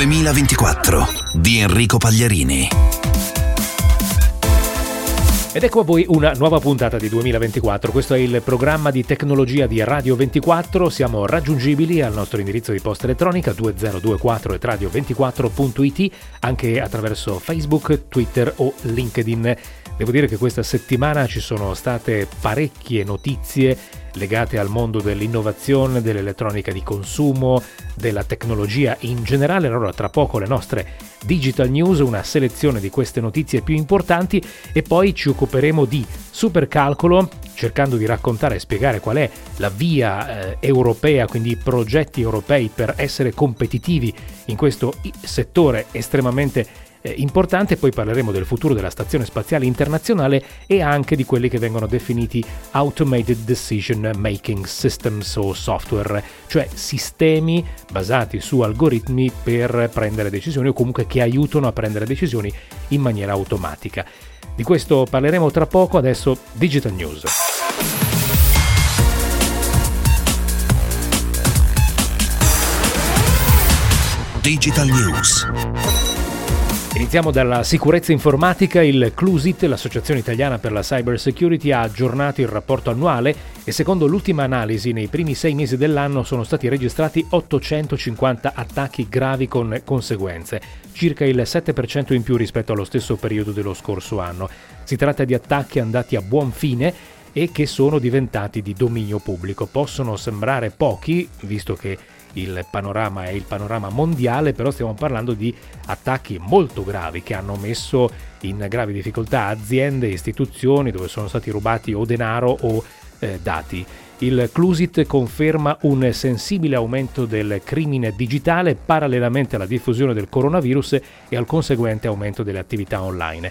2024 di Enrico Pagliarini. Ed ecco a voi una nuova puntata di 2024, questo è il programma di tecnologia di Radio 24, siamo raggiungibili al nostro indirizzo di posta elettronica 2024@radio24.it, anche attraverso Facebook, Twitter o LinkedIn. Devo dire che questa settimana ci sono state parecchie notizie legate al mondo dell'innovazione, dell'elettronica di consumo, della tecnologia in generale. Allora tra poco le nostre Digital News, una selezione di queste notizie più importanti, e poi ci occuperemo di supercalcolo, cercando di raccontare e spiegare qual è la via europea, quindi i progetti europei per essere competitivi in questo settore estremamente importante. Poi parleremo del futuro della Stazione Spaziale Internazionale e anche di quelli che vengono definiti Automated Decision Making Systems o software, cioè sistemi basati su algoritmi per prendere decisioni o comunque che aiutano a prendere decisioni in maniera automatica. Di questo parleremo tra poco, adesso Digital News. Digital News. Iniziamo dalla sicurezza informatica. Il CLUSIT, l'Associazione Italiana per la Cyber Security, ha aggiornato il rapporto annuale e secondo l'ultima analisi nei primi 6 mesi dell'anno sono stati registrati 850 attacchi gravi con conseguenze, circa il 7% in più rispetto allo stesso periodo dello scorso anno. Si tratta di attacchi andati a buon fine e che sono diventati di dominio pubblico. Possono sembrare pochi, visto che il panorama è il panorama mondiale, però stiamo parlando di attacchi molto gravi che hanno messo in gravi difficoltà aziende e istituzioni dove sono stati rubati o denaro o dati. Il CLUSIT conferma un sensibile aumento del crimine digitale parallelamente alla diffusione del coronavirus e al conseguente aumento delle attività online.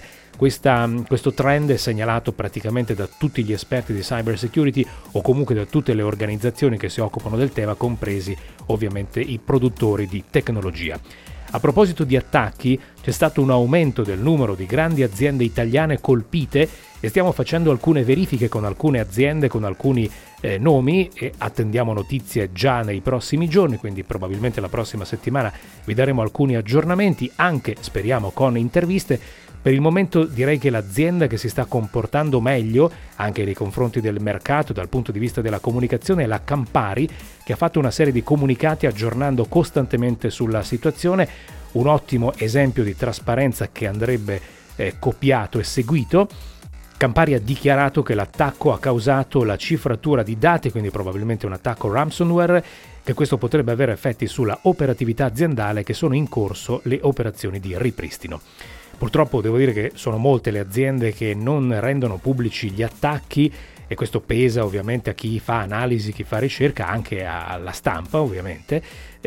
Questo trend è segnalato praticamente da tutti gli esperti di cyber security o comunque da tutte le organizzazioni che si occupano del tema, compresi ovviamente i produttori di tecnologia. A proposito di attacchi, c'è stato un aumento del numero di grandi aziende italiane colpite e stiamo facendo alcune verifiche con alcune aziende, con alcuni nomi, e attendiamo notizie già nei prossimi giorni, quindi probabilmente la prossima settimana vi daremo alcuni aggiornamenti, anche speriamo con interviste. Per il momento direi che l'azienda che si sta comportando meglio anche nei confronti del mercato dal punto di vista della comunicazione è la Campari, che ha fatto una serie di comunicati aggiornando costantemente sulla situazione, un ottimo esempio di trasparenza che andrebbe copiato e seguito. Campari ha dichiarato che l'attacco ha causato la cifratura di dati, quindi probabilmente un attacco ransomware, che questo potrebbe avere effetti sulla operatività aziendale, che sono in corso le operazioni di ripristino. Purtroppo devo dire che sono molte le aziende che non rendono pubblici gli attacchi e questo pesa ovviamente a chi fa analisi, chi fa ricerca, anche alla stampa ovviamente.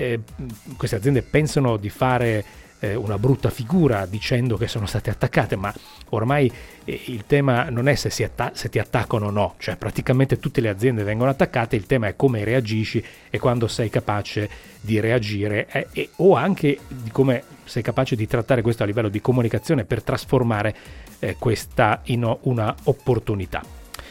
Queste aziende pensano di fare una brutta figura dicendo che sono state attaccate, ma ormai il tema non è se ti attaccano o no, cioè praticamente tutte le aziende vengono attaccate, il tema è come reagisci e quando sei capace di reagire o anche di come sei capace di trattare questo a livello di comunicazione per trasformare questa in una opportunità.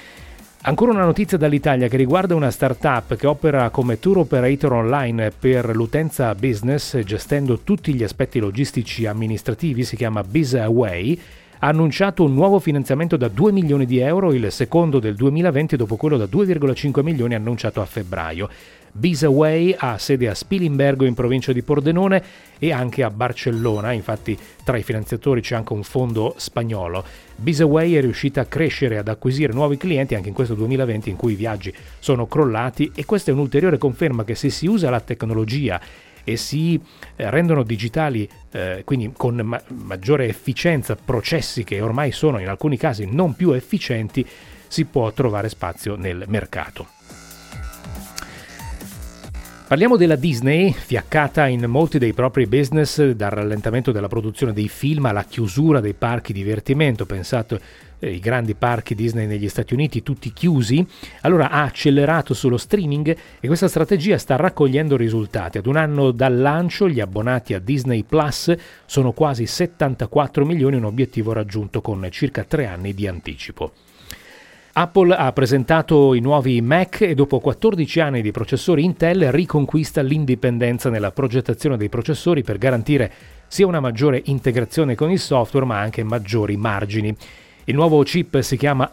Ancora una notizia dall'Italia che riguarda una startup che opera come tour operator online per l'utenza business, gestendo tutti gli aspetti logistici e amministrativi. Si chiama BizAway. Ha annunciato un nuovo finanziamento da 2 milioni di euro, il secondo del 2020 dopo quello da 2,5 milioni annunciato a febbraio. BizAway ha sede a Spilimbergo in provincia di Pordenone e anche a Barcellona, infatti tra i finanziatori c'è anche un fondo spagnolo. BizAway è riuscita a crescere e ad acquisire nuovi clienti anche in questo 2020 in cui i viaggi sono crollati, e questa è un'ulteriore conferma che se si usa la tecnologia e si rendono digitali, quindi con maggiore efficienza, processi che ormai sono in alcuni casi non più efficienti, si può trovare spazio nel mercato. Parliamo della Disney, fiaccata in molti dei propri business, dal rallentamento della produzione dei film alla chiusura dei parchi divertimento. Pensate i grandi parchi Disney negli Stati Uniti tutti chiusi, allora ha accelerato sullo streaming e questa strategia sta raccogliendo risultati. Ad un anno dal lancio gli abbonati a Disney Plus sono quasi 74 milioni, un obiettivo raggiunto con circa 3 anni di anticipo. Apple ha presentato i nuovi Mac e dopo 14 anni di processori Intel riconquista l'indipendenza nella progettazione dei processori per garantire sia una maggiore integrazione con il software ma anche maggiori margini. Il nuovo chip si chiama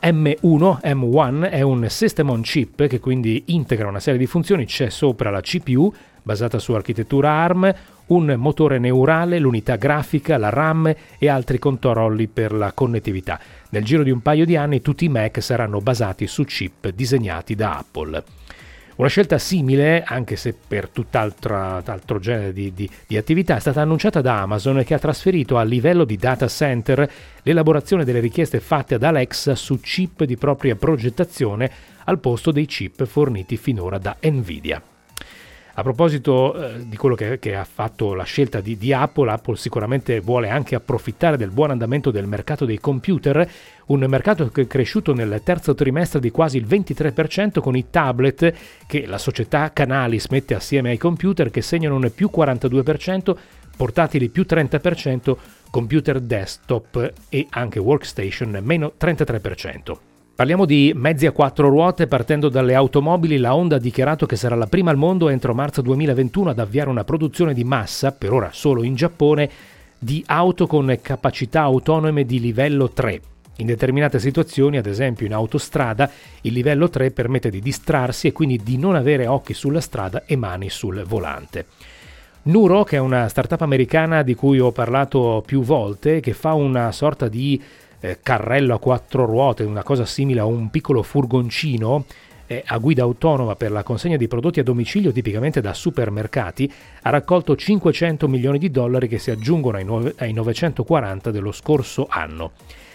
M1, è un System on Chip che quindi integra una serie di funzioni. C'è sopra la CPU basata su architettura ARM, un motore neurale, l'unità grafica, la RAM e altri controlli per la connettività. Nel giro di un paio di anni tutti i Mac saranno basati su chip disegnati da Apple. Una scelta simile, anche se per tutt'altro genere di attività, è stata annunciata da Amazon, che ha trasferito a livello di data center l'elaborazione delle richieste fatte ad Alexa su chip di propria progettazione al posto dei chip forniti finora da Nvidia. A proposito di quello che ha fatto la scelta di Apple sicuramente vuole anche approfittare del buon andamento del mercato dei computer, un mercato che è cresciuto nel terzo trimestre di quasi il 23% con i tablet che la società Canalys mette assieme ai computer, che segnano un più 42%, portatili più 30%, computer desktop e anche workstation meno 33%. Parliamo di mezzi a quattro ruote. Partendo dalle automobili, la Honda ha dichiarato che sarà la prima al mondo entro marzo 2021 ad avviare una produzione di massa, per ora solo in Giappone, di auto con capacità autonome di livello 3. In determinate situazioni, ad esempio in autostrada, il livello 3 permette di distrarsi e quindi di non avere occhi sulla strada e mani sul volante. Nuro, che è una startup americana di cui ho parlato più volte, che fa una sorta di carrello a quattro ruote, una cosa simile a un piccolo furgoncino a guida autonoma per la consegna di prodotti a domicilio tipicamente da supermercati, ha raccolto $500 milioni che si aggiungono ai 940 dello scorso anno.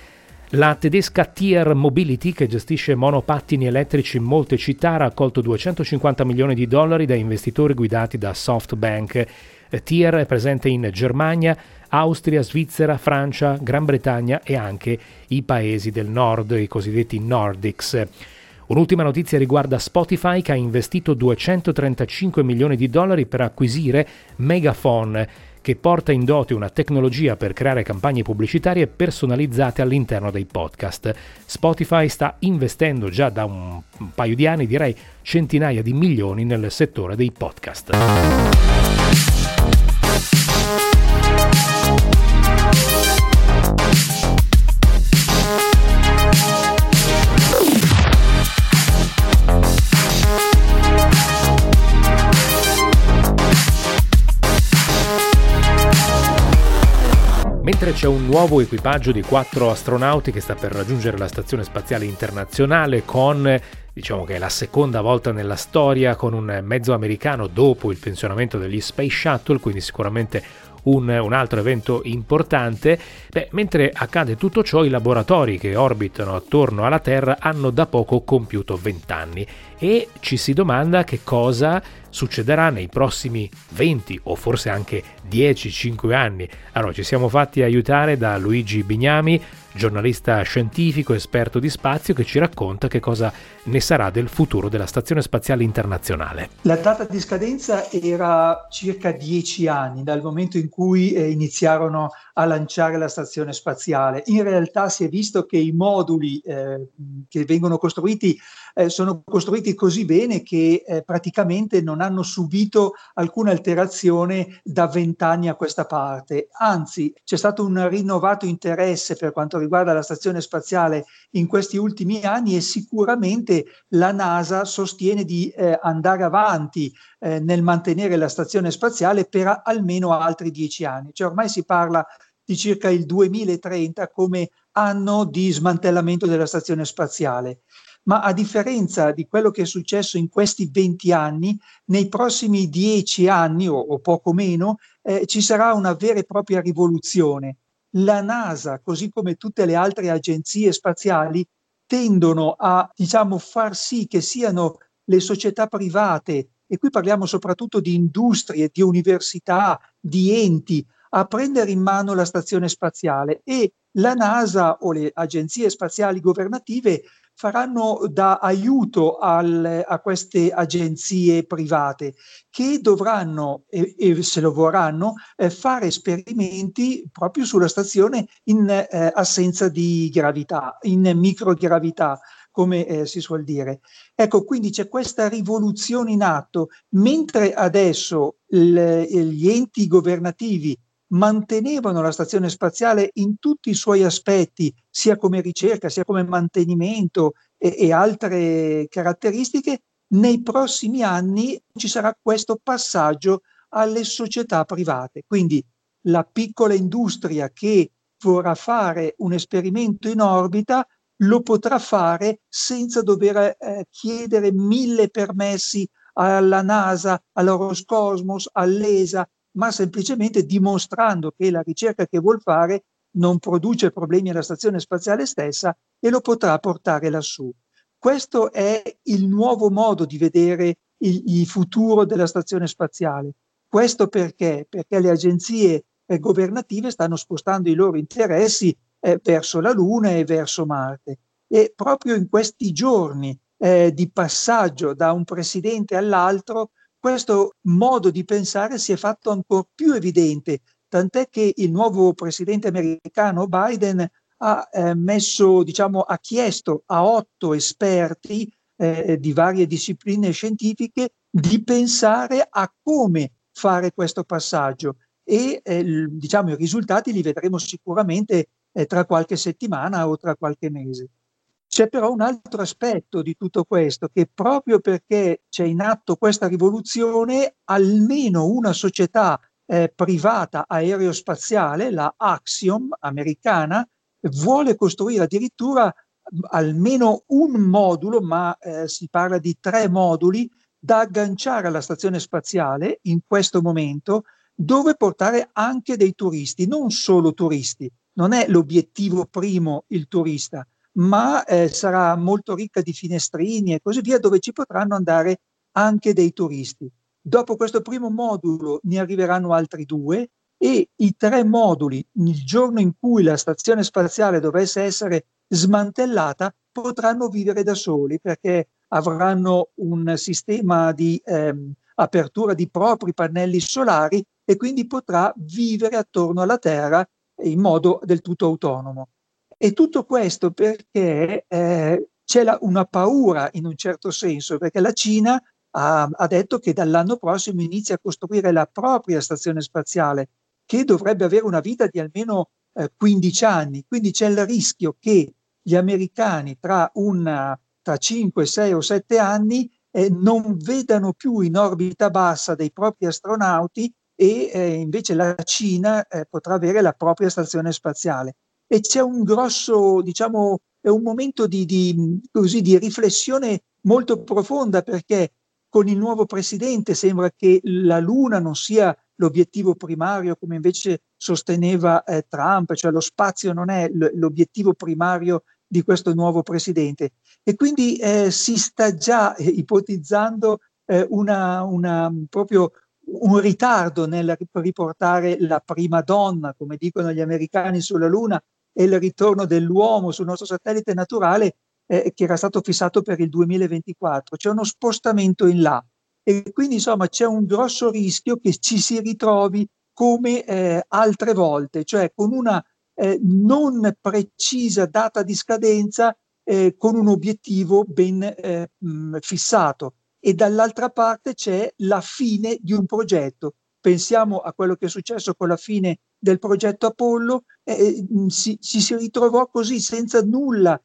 La tedesca Tier Mobility, che gestisce monopattini elettrici in molte città, ha raccolto $250 milioni da investitori guidati da SoftBank. Tier è presente in Germania, Austria, Svizzera, Francia, Gran Bretagna e anche i paesi del nord, i cosiddetti Nordics. Un'ultima notizia riguarda Spotify, che ha investito $235 milioni per acquisire Megaphone, che porta in dote una tecnologia per creare campagne pubblicitarie personalizzate all'interno dei podcast. Spotify sta investendo già da un paio di anni, direi centinaia di milioni, nel settore dei podcast. Mentre c'è un nuovo equipaggio di 4 astronauti che sta per raggiungere la Stazione Spaziale Internazionale con, diciamo che è la seconda volta nella storia, con un mezzo americano dopo il pensionamento degli Space Shuttle, quindi sicuramente un altro evento importante. Mentre accade tutto ciò, i laboratori che orbitano attorno alla Terra hanno da poco compiuto 20 anni e ci si domanda che cosa succederà nei prossimi 20 o forse anche 10-5 anni. Allora, ci siamo fatti aiutare da Luigi Bignami, giornalista scientifico, esperto di spazio, che ci racconta che cosa ne sarà del futuro della Stazione Spaziale Internazionale. La data di scadenza era circa 10 anni dal momento in cui iniziarono a lanciare la stazione spaziale. In realtà si è visto che i moduli che vengono costruiti sono costruiti così bene che praticamente non hanno subito alcuna alterazione da 20 anni a questa parte. Anzi, c'è stato un rinnovato interesse per quanto riguarda la stazione spaziale in questi ultimi anni e sicuramente la NASA sostiene di andare avanti nel mantenere la stazione spaziale per almeno altri 10 anni. Cioè ormai si parla di circa il 2030 come anno di smantellamento della stazione spaziale. Ma a differenza di quello che è successo in questi 20 anni, nei prossimi 10 anni o poco meno ci sarà una vera e propria rivoluzione. La NASA, così come tutte le altre agenzie spaziali, tendono a, far sì che siano le società private, e qui parliamo soprattutto di industrie, di università, di enti, a prendere in mano la stazione spaziale, e la NASA o le agenzie spaziali governative faranno da aiuto a queste agenzie private che dovranno, e se lo vorranno, fare esperimenti proprio sulla stazione in assenza di gravità, in microgravità, come si suol dire. Ecco, quindi c'è questa rivoluzione in atto, mentre adesso gli enti governativi mantenevano la stazione spaziale in tutti i suoi aspetti, sia come ricerca, sia come mantenimento e altre caratteristiche, nei prossimi anni ci sarà questo passaggio alle società private. Quindi la piccola industria che vorrà fare un esperimento in orbita lo potrà fare senza dover chiedere 1000 permessi alla NASA, all'Roscosmos, all'ESA, ma semplicemente dimostrando che la ricerca che vuol fare non produce problemi alla stazione spaziale stessa e lo potrà portare lassù. Questo è il nuovo modo di vedere il futuro della stazione spaziale. Questo perché? Perché le agenzie governative stanno spostando i loro interessi verso la Luna e verso Marte. E proprio in questi giorni di passaggio da un presidente all'altro, questo modo di pensare si è fatto ancora più evidente, tant'è che il nuovo presidente americano Biden ha ha chiesto a 8 esperti di varie discipline scientifiche di pensare a come fare questo passaggio e i risultati li vedremo sicuramente tra qualche settimana o tra qualche mese. C'è però un altro aspetto di tutto questo, che proprio perché c'è in atto questa rivoluzione, almeno una società privata aerospaziale, la Axiom americana, vuole costruire addirittura almeno un modulo, ma si parla di 3 moduli, da agganciare alla stazione spaziale in questo momento, dove portare anche dei turisti, non solo turisti. Non è l'obiettivo primo il turista, ma sarà molto ricca di finestrini e così via, dove ci potranno andare anche dei turisti. Dopo questo primo modulo ne arriveranno altri 2 e i 3 moduli, il giorno in cui la stazione spaziale dovesse essere smantellata, potranno vivere da soli perché avranno un sistema di apertura di propri pannelli solari e quindi potrà vivere attorno alla Terra in modo del tutto autonomo. E tutto questo perché c'è una paura in un certo senso, perché la Cina ha detto che dall'anno prossimo inizia a costruire la propria stazione spaziale, che dovrebbe avere una vita di almeno 15 anni. Quindi c'è il rischio che gli americani tra 5, 6 o 7 anni non vedano più in orbita bassa dei propri astronauti e invece la Cina potrà avere la propria stazione spaziale. E c'è un grosso, è un momento di riflessione molto profonda, perché con il nuovo presidente sembra che la Luna non sia l'obiettivo primario come invece sosteneva Trump, cioè lo spazio non è l'obiettivo primario di questo nuovo presidente. E quindi si sta già ipotizzando proprio un ritardo nel riportare la prima donna, come dicono gli americani, sulla Luna e il ritorno dell'uomo sul nostro satellite naturale che era stato fissato per il 2024. C'è uno spostamento in là e quindi insomma c'è un grosso rischio che ci si ritrovi come altre volte, cioè con una non precisa data di scadenza con un obiettivo ben fissato, e dall'altra parte c'è la fine di un progetto. Pensiamo a quello che è successo con la fine del progetto Apollo, ci si ritrovò così senza nulla,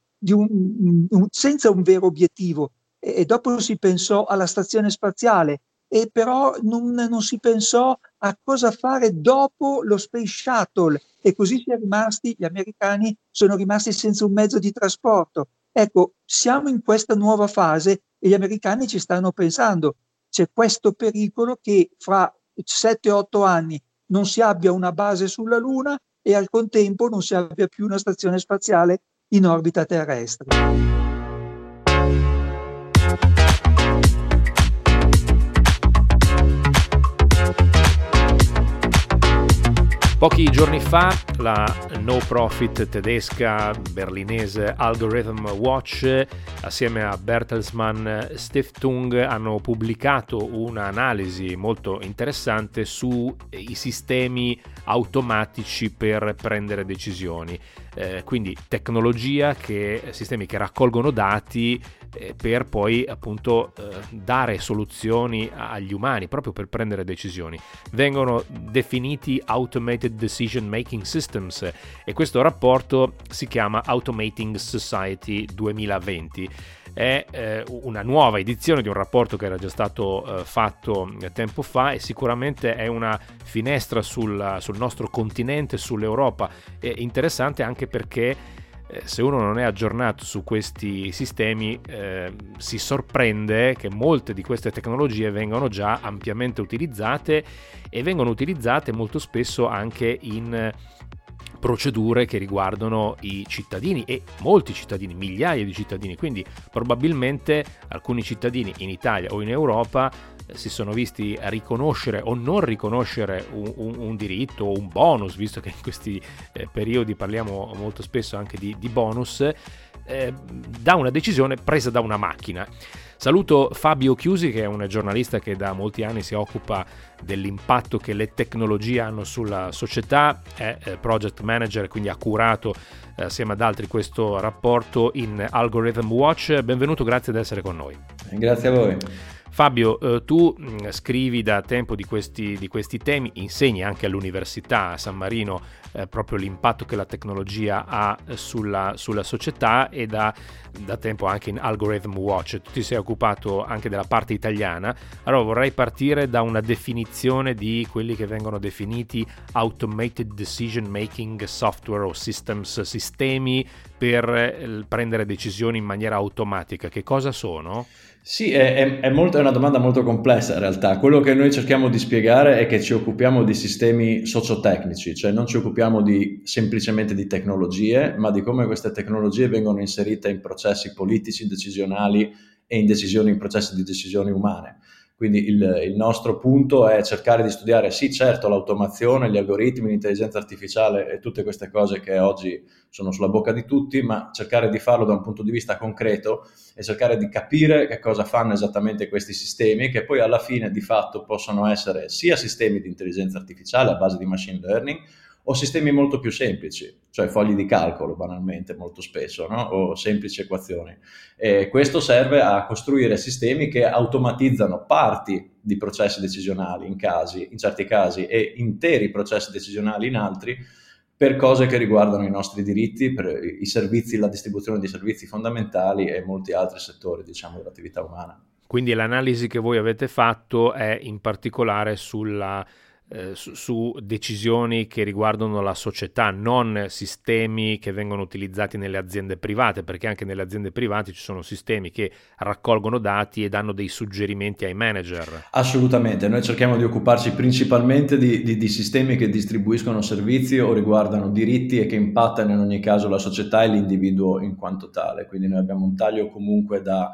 senza un vero obiettivo, e dopo si pensò alla stazione spaziale, e però non si pensò a cosa fare dopo lo Space Shuttle, e così gli americani sono rimasti senza un mezzo di trasporto. Ecco, siamo in questa nuova fase e gli americani ci stanno pensando. C'è questo pericolo che fra 7-8 anni non si abbia una base sulla Luna e al contempo non si abbia più una stazione spaziale in orbita terrestre. Pochi giorni fa la no-profit tedesca berlinese Algorithm Watch assieme a Bertelsmann Stiftung hanno pubblicato un'analisi molto interessante sui sistemi automatici per prendere decisioni. quindi tecnologia, sistemi che raccolgono dati per poi appunto dare soluzioni agli umani, proprio per prendere decisioni. Vengono definiti Automated Decision Making Systems e questo rapporto si chiama Automating Society 2020. È una nuova edizione di un rapporto che era già stato fatto tempo fa e sicuramente è una finestra sul nostro continente, sull'Europa. È interessante anche perché se uno non è aggiornato su questi sistemi si sorprende che molte di queste tecnologie vengono già ampiamente utilizzate e vengono utilizzate molto spesso anche in procedure che riguardano i cittadini e molti cittadini, migliaia di cittadini, quindi probabilmente alcuni cittadini in Italia o in Europa si sono visti riconoscere o non riconoscere un diritto o un bonus, visto che in questi periodi parliamo molto spesso anche di bonus, da una decisione presa da una macchina. Saluto Fabio Chiusi, che è un giornalista che da molti anni si occupa dell'impatto che le tecnologie hanno sulla società, è project manager, quindi ha curato assieme ad altri questo rapporto in Algorithm Watch. Benvenuto, grazie di essere con noi. Grazie a voi. Fabio, tu scrivi da tempo di questi temi, insegni anche all'Università a San Marino proprio l'impatto che la tecnologia ha sulla società e da tempo anche in Algorithm Watch. Tu ti sei occupato anche della parte italiana. Allora vorrei partire da una definizione di quelli che vengono definiti Automated Decision Making Software o Systems, sistemi per prendere decisioni in maniera automatica. Che cosa sono? Sì, è una domanda molto complessa in realtà. Quello che noi cerchiamo di spiegare è che ci occupiamo di sistemi sociotecnici, cioè non ci occupiamo semplicemente di tecnologie, ma di come queste tecnologie vengono inserite in processi politici, decisionali e in processi di decisioni umane. Quindi il nostro punto è cercare di studiare, sì certo, l'automazione, gli algoritmi, l'intelligenza artificiale e tutte queste cose che oggi sono sulla bocca di tutti, ma cercare di farlo da un punto di vista concreto e cercare di capire che cosa fanno esattamente questi sistemi, che poi alla fine di fatto possono essere sia sistemi di intelligenza artificiale a base di machine learning, o sistemi molto più semplici, cioè fogli di calcolo banalmente molto spesso, no? O semplici equazioni. E questo serve a costruire sistemi che automatizzano parti di processi decisionali in certi casi e interi processi decisionali in altri, per cose che riguardano i nostri diritti, per i servizi, la distribuzione di servizi fondamentali e molti altri settori, diciamo, dell'attività umana. Quindi l'analisi che voi avete fatto è in particolare su decisioni che riguardano la società, non sistemi che vengono utilizzati nelle aziende private, perché anche nelle aziende private ci sono sistemi che raccolgono dati e danno dei suggerimenti ai manager. Assolutamente, noi cerchiamo di occuparci principalmente di sistemi che distribuiscono servizi o riguardano diritti e che impattano in ogni caso la società e l'individuo in quanto tale, quindi noi abbiamo un taglio comunque da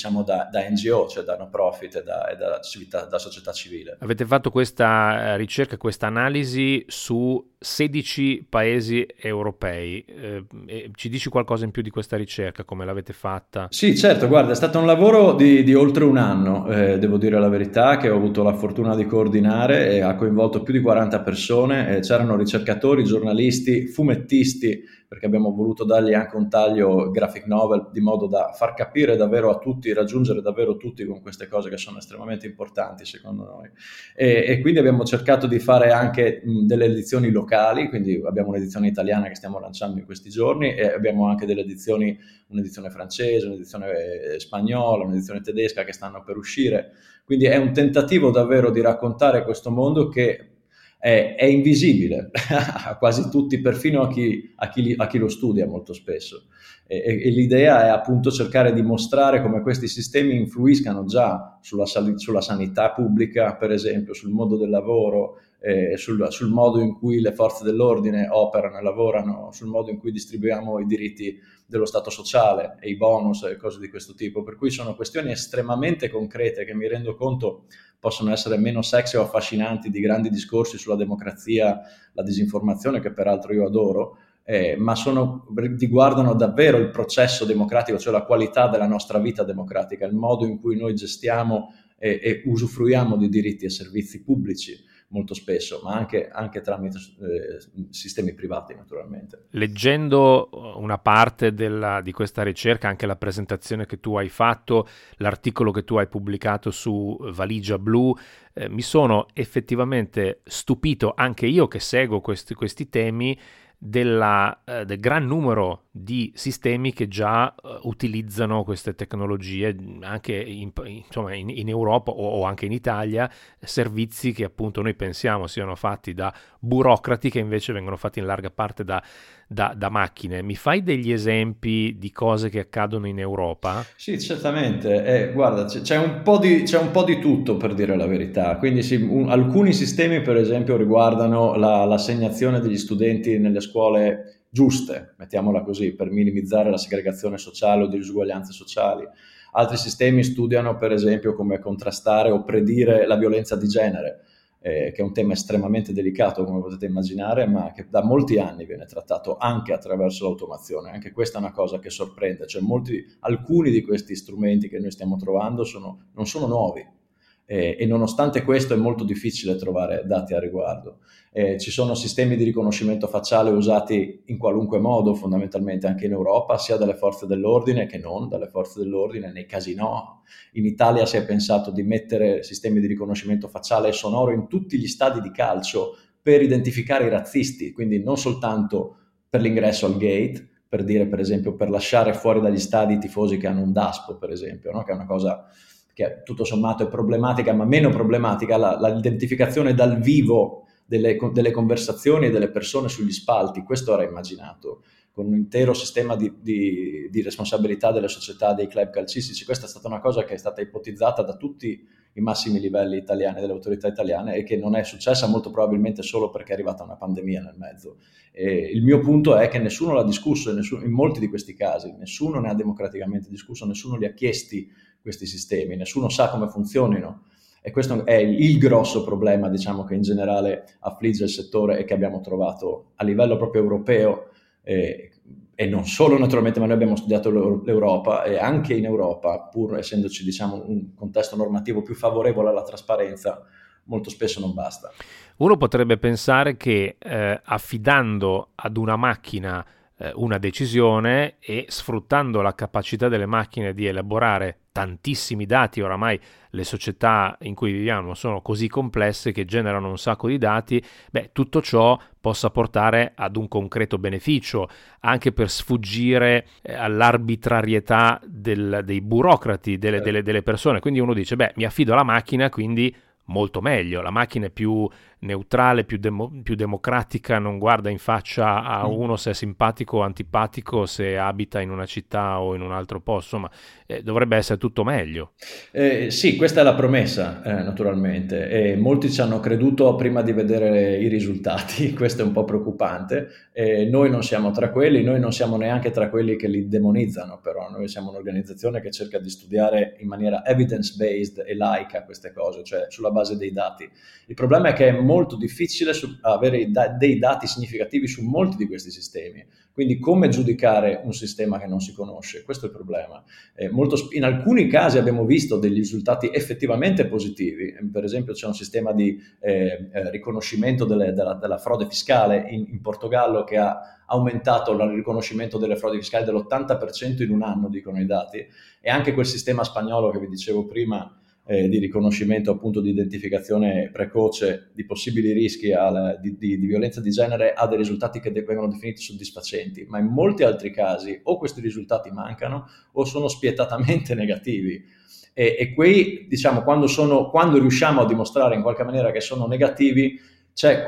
NGO, cioè da no profit e da società civile. Avete fatto questa ricerca, questa analisi su 16 paesi europei. Ci dici qualcosa in più di questa ricerca, come l'avete fatta? Sì, certo, guarda, è stato un lavoro di oltre un anno, devo dire la verità, che ho avuto la fortuna di coordinare e ha coinvolto più di 40 persone, c'erano ricercatori, giornalisti, fumettisti, perché abbiamo voluto dargli anche un taglio graphic novel di modo da far capire davvero a tutti, raggiungere davvero tutti con queste cose che sono estremamente importanti secondo noi. E quindi abbiamo cercato di fare anche delle edizioni locali, quindi abbiamo un'edizione italiana che stiamo lanciando in questi giorni e abbiamo anche delle edizioni, un'edizione francese, un'edizione spagnola, un'edizione tedesca che stanno per uscire. Quindi è un tentativo davvero di raccontare questo mondo che è invisibile a quasi tutti, perfino a chi lo studia molto spesso. E l'idea è appunto cercare di mostrare come questi sistemi influiscano già sulla sanità pubblica, per esempio, sul modo del lavoro, sul modo in cui le forze dell'ordine operano e lavorano, sul modo in cui distribuiamo i diritti dello Stato sociale e i bonus e cose di questo tipo, per cui sono questioni estremamente concrete che mi rendo conto possono essere meno sexy o affascinanti di grandi discorsi sulla democrazia, la disinformazione, che peraltro io adoro, ma riguardano davvero il processo democratico, cioè la qualità della nostra vita democratica, il modo in cui noi gestiamo e usufruiamo di diritti e servizi pubblici. molto spesso, ma anche tramite sistemi privati naturalmente. Leggendo una parte di questa ricerca, anche la presentazione che tu hai fatto, l'articolo che tu hai pubblicato su Valigia Blu, mi sono effettivamente stupito, anche io che seguo questi temi, del gran numero di sistemi che già utilizzano queste tecnologie anche in Europa o anche in Italia, servizi che appunto noi pensiamo siano fatti da burocrati che invece vengono fatti in larga parte da macchine. Mi fai degli esempi di cose che accadono in Europa? Sì, certamente. Guarda, c'è un po' di tutto, per dire la verità. Quindi alcuni sistemi, per esempio, riguardano l'assegnazione degli studenti nelle scuole giuste, mettiamola così, per minimizzare la segregazione sociale o le disuguaglianze sociali. Altri sistemi studiano, per esempio, come contrastare o predire la violenza di genere, che è un tema estremamente delicato, come potete immaginare, ma che da molti anni viene trattato anche attraverso l'automazione. Anche questa è una cosa che sorprende, cioè alcuni di questi strumenti che noi stiamo trovando non sono nuovi, e nonostante questo è molto difficile trovare dati a riguardo. Ci sono sistemi di riconoscimento facciale usati in qualunque modo, fondamentalmente anche in Europa, sia dalle forze dell'ordine che non dalle forze dell'ordine, nei casinò. In Italia si è pensato di mettere sistemi di riconoscimento facciale e sonoro in tutti gli stadi di calcio per identificare i razzisti, quindi non soltanto per l'ingresso al gate, per dire, per esempio, per lasciare fuori dagli stadi i tifosi che hanno un DASPO, per esempio, no? Che è una cosa che tutto sommato è problematica, ma meno problematica l'identificazione dal vivo delle conversazioni e delle persone sugli spalti. Questo era immaginato con un intero sistema di responsabilità delle società, dei club calcistici. Questa è stata una cosa che è stata ipotizzata da tutti i massimi livelli italiani, delle autorità italiane, e che non è successa molto probabilmente solo perché è arrivata una pandemia nel mezzo. E il mio punto è che nessuno l'ha discusso, in molti di questi casi nessuno ne ha democraticamente discusso, nessuno li ha chiesti questi sistemi, nessuno sa come funzionino. E questo è il grosso problema, diciamo, che in generale affligge il settore e che abbiamo trovato a livello proprio europeo, e non solo naturalmente, ma noi abbiamo studiato l'Europa, e anche in Europa, pur essendoci, diciamo, un contesto normativo più favorevole alla trasparenza, molto spesso non basta. Uno potrebbe pensare che affidando ad una macchina una decisione e sfruttando la capacità delle macchine di elaborare tantissimi dati, oramai le società in cui viviamo sono così complesse che generano un sacco di dati, tutto ciò possa portare ad un concreto beneficio, anche per sfuggire all'arbitrarietà dei burocrati, delle persone. Quindi uno dice, mi affido alla macchina, quindi molto meglio, la macchina è più neutrale, più democratica, non guarda in faccia a uno se è simpatico o antipatico, se abita in una città o in un altro posto, insomma dovrebbe essere tutto meglio. Sì, questa è la promessa, naturalmente, e molti ci hanno creduto prima di vedere i risultati. Questo è un po' preoccupante. Noi non siamo tra quelli, noi non siamo neanche tra quelli che li demonizzano, però noi siamo un'organizzazione che cerca di studiare in maniera evidence-based e laica queste cose, cioè sulla base dei dati. Il problema è che è molto difficile avere dei dati significativi su molti di questi sistemi, quindi come giudicare un sistema che non si conosce? Questo è il problema. In alcuni casi abbiamo visto degli risultati effettivamente positivi. Per esempio c'è un sistema di riconoscimento della frode fiscale in Portogallo che ha aumentato il riconoscimento delle frodi fiscali dell'80% in un anno, dicono i dati, e anche quel sistema spagnolo che vi dicevo prima, di riconoscimento, appunto, di identificazione precoce di possibili rischi di violenza di genere, ha dei risultati che vengono definiti soddisfacenti, ma in molti altri casi o questi risultati mancano o sono spietatamente negativi, e quei, diciamo, quando riusciamo a dimostrare in qualche maniera che sono negativi, c'è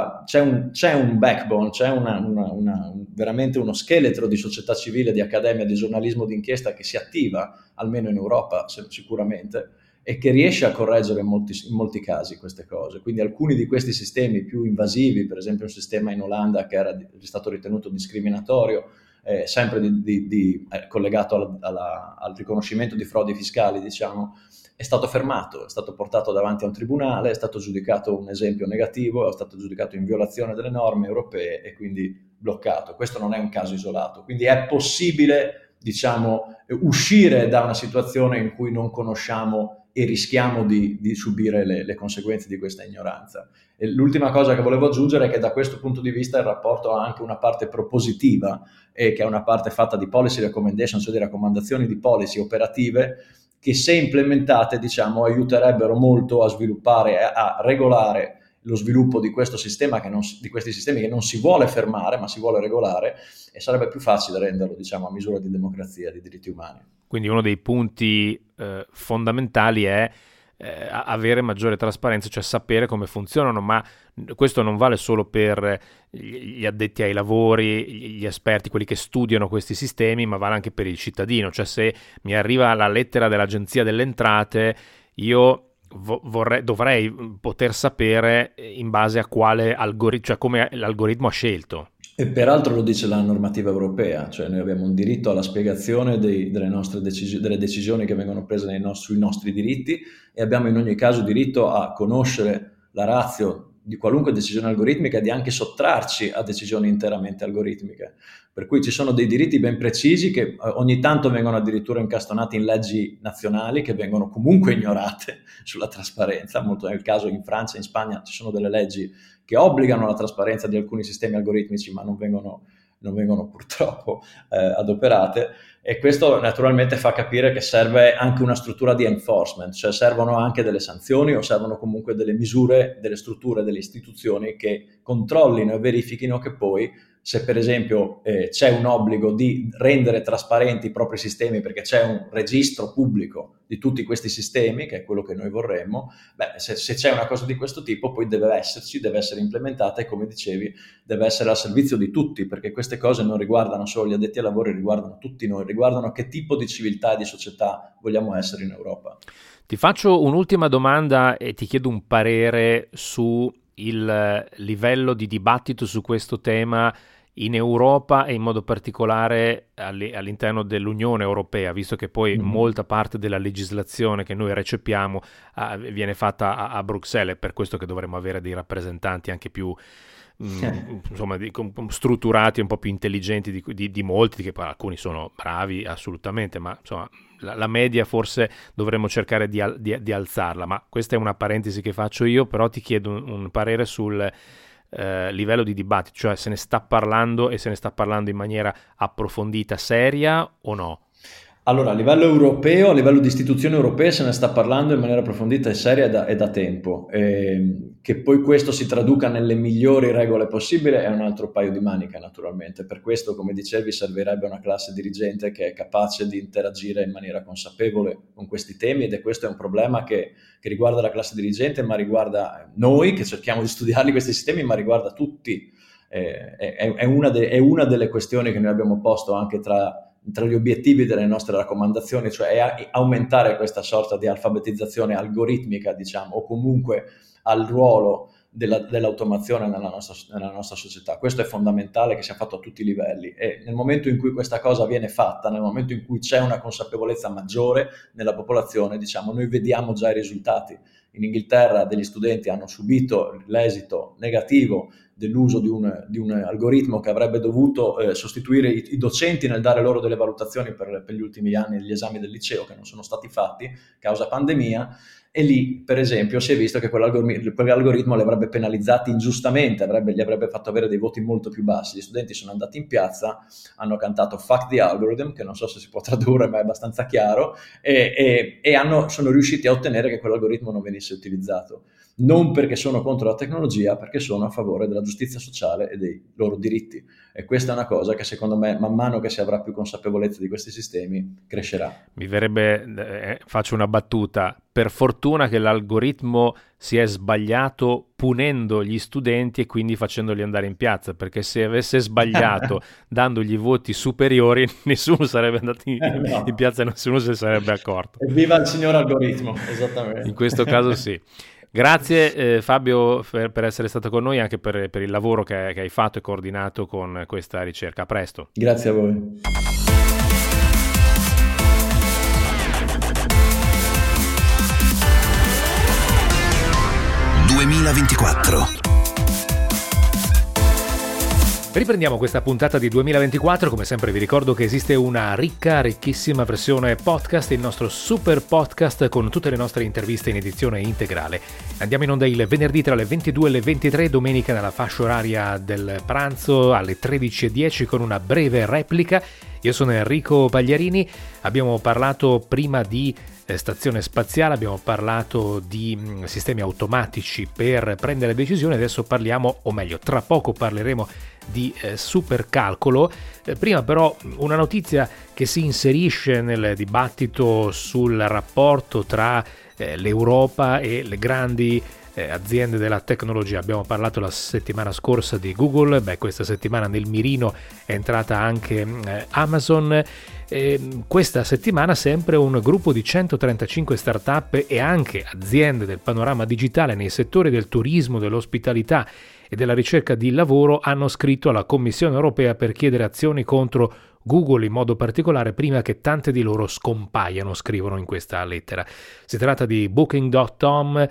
un backbone, c'è veramente uno scheletro di società civile, di accademia, di giornalismo d'inchiesta che si attiva, almeno in Europa sicuramente, e che riesce a correggere in molti casi queste cose. Quindi alcuni di questi sistemi più invasivi, per esempio un sistema in Olanda che era stato ritenuto discriminatorio, sempre collegato al riconoscimento di frodi fiscali, diciamo, è stato fermato, è stato portato davanti a un tribunale, è stato giudicato un esempio negativo, è stato giudicato in violazione delle norme europee e quindi bloccato. Questo non è un caso isolato, quindi è possibile, diciamo, uscire da una situazione in cui non conosciamo e rischiamo di subire le conseguenze di questa ignoranza. E l'ultima cosa che volevo aggiungere è che da questo punto di vista il rapporto ha anche una parte propositiva, che è una parte fatta di policy recommendation, cioè di raccomandazioni di policy operative, che se implementate, diciamo, aiuterebbero molto a sviluppare, a regolare lo sviluppo di questo sistema, di questi sistemi che non si vuole fermare, ma si vuole regolare, e sarebbe più facile renderlo, diciamo, a misura di democrazia, di diritti umani. Quindi uno dei punti fondamentali è avere maggiore trasparenza, cioè sapere come funzionano, ma questo non vale solo per gli addetti ai lavori, gli esperti, quelli che studiano questi sistemi, ma vale anche per il cittadino. Cioè, se mi arriva la lettera dell'Agenzia delle Entrate, io dovrei poter sapere in base a quale algoritmo, cioè come l'algoritmo ha scelto. E peraltro lo dice la normativa europea, cioè noi abbiamo un diritto alla spiegazione delle nostre delle decisioni che vengono prese sui nostri diritti, e abbiamo in ogni caso diritto a conoscere la ratio di qualunque decisione algoritmica e di anche sottrarci a decisioni interamente algoritmiche. Per cui ci sono dei diritti ben precisi che ogni tanto vengono addirittura incastonati in leggi nazionali che vengono comunque ignorate sulla trasparenza. Molto nel caso in Francia e in Spagna ci sono delle leggi che obbligano la trasparenza di alcuni sistemi algoritmici, ma non vengono purtroppo adoperate, e questo naturalmente fa capire che serve anche una struttura di enforcement, cioè servono anche delle sanzioni o servono comunque delle misure, delle strutture, delle istituzioni che controllino e verifichino che poi, se per esempio c'è un obbligo di rendere trasparenti i propri sistemi perché c'è un registro pubblico di tutti questi sistemi, che è quello che noi vorremmo, se c'è una cosa di questo tipo poi deve essere implementata, e come dicevi deve essere al servizio di tutti, perché queste cose non riguardano solo gli addetti ai lavori, riguardano tutti noi, riguardano che tipo di civiltà e di società vogliamo essere in Europa. Ti faccio un'ultima domanda e ti chiedo un parere su il livello di dibattito su questo tema in Europa e in modo particolare all'interno dell'Unione Europea, visto che poi molta parte della legislazione che noi recepiamo viene fatta a Bruxelles, è per questo che dovremmo avere dei rappresentanti anche più insomma strutturati, un po' più intelligenti di molti, che poi alcuni sono bravi assolutamente, ma insomma la media forse dovremmo cercare di alzarla. Ma questa è una parentesi che faccio io, però ti chiedo un parere sul livello di dibattito, cioè se ne sta parlando, e se ne sta parlando in maniera approfondita, seria o no? Allora, a livello europeo, a livello di istituzioni europee se ne sta parlando in maniera approfondita e seria e da tempo. Che poi questo si traduca nelle migliori regole possibili è un altro paio di maniche, naturalmente. Per questo, come dicevi, servirebbe una classe dirigente che è capace di interagire in maniera consapevole con questi temi, ed questo è un problema che riguarda la classe dirigente, ma riguarda noi che cerchiamo di studiarli questi sistemi, ma riguarda tutti. È una delle questioni che noi abbiamo posto anche tra gli obiettivi delle nostre raccomandazioni, cioè aumentare questa sorta di alfabetizzazione algoritmica, diciamo, o comunque al ruolo dell'automazione nella nostra società. Questo è fondamentale che sia fatto a tutti i livelli, e nel momento in cui questa cosa viene fatta, nel momento in cui c'è una consapevolezza maggiore nella popolazione, diciamo, noi vediamo già i risultati. In Inghilterra degli studenti hanno subito l'esito negativo dell'uso di un algoritmo che avrebbe dovuto sostituire i docenti nel dare loro delle valutazioni per gli ultimi anni degli esami del liceo, che non sono stati fatti causa pandemia, e lì per esempio si è visto che quell'algoritmo li avrebbe penalizzati ingiustamente, gli avrebbe fatto avere dei voti molto più bassi. Gli studenti sono andati in piazza, hanno cantato "Fuck the algorithm", che non so se si può tradurre, ma è abbastanza chiaro, e sono riusciti a ottenere che quell'algoritmo non venisse utilizzato. Non perché sono contro la tecnologia, perché sono a favore della giustizia sociale e dei loro diritti. E questa è una cosa che secondo me, man mano che si avrà più consapevolezza di questi sistemi, crescerà. Mi verrebbe, faccio una battuta, per fortuna che l'algoritmo si è sbagliato punendo gli studenti e quindi facendoli andare in piazza, perché se avesse sbagliato dandogli voti superiori, nessuno sarebbe andato in piazza e nessuno se ne sarebbe accorto. Evviva il signor algoritmo, esattamente. In questo caso sì. Grazie Fabio per essere stato con noi, anche per il lavoro che hai fatto e coordinato con questa ricerca. A presto. Grazie a voi. Riprendiamo questa puntata di 2024, come sempre vi ricordo che esiste una ricchissima versione podcast, il nostro super podcast con tutte le nostre interviste in edizione integrale. Andiamo in onda il venerdì tra le 22 e le 23, domenica nella fascia oraria del pranzo alle 13:10 con una breve replica. Io sono Enrico Pagliarini, abbiamo parlato prima di stazione spaziale, abbiamo parlato di sistemi automatici per prendere decisioni, adesso parliamo, o meglio, tra poco parleremo di supercalcolo. Prima però una notizia che si inserisce nel dibattito sul rapporto tra l'Europa e le grandi aziende della tecnologia. Abbiamo parlato la settimana scorsa di Google, questa settimana nel mirino è entrata anche Amazon. Questa settimana sempre un gruppo di 135 start-up e anche aziende del panorama digitale nei settori del turismo, dell'ospitalità e della ricerca di lavoro hanno scritto alla Commissione europea per chiedere azioni contro Google in modo particolare prima che tante di loro scompaiano, scrivono in questa lettera. Si tratta di Booking.com,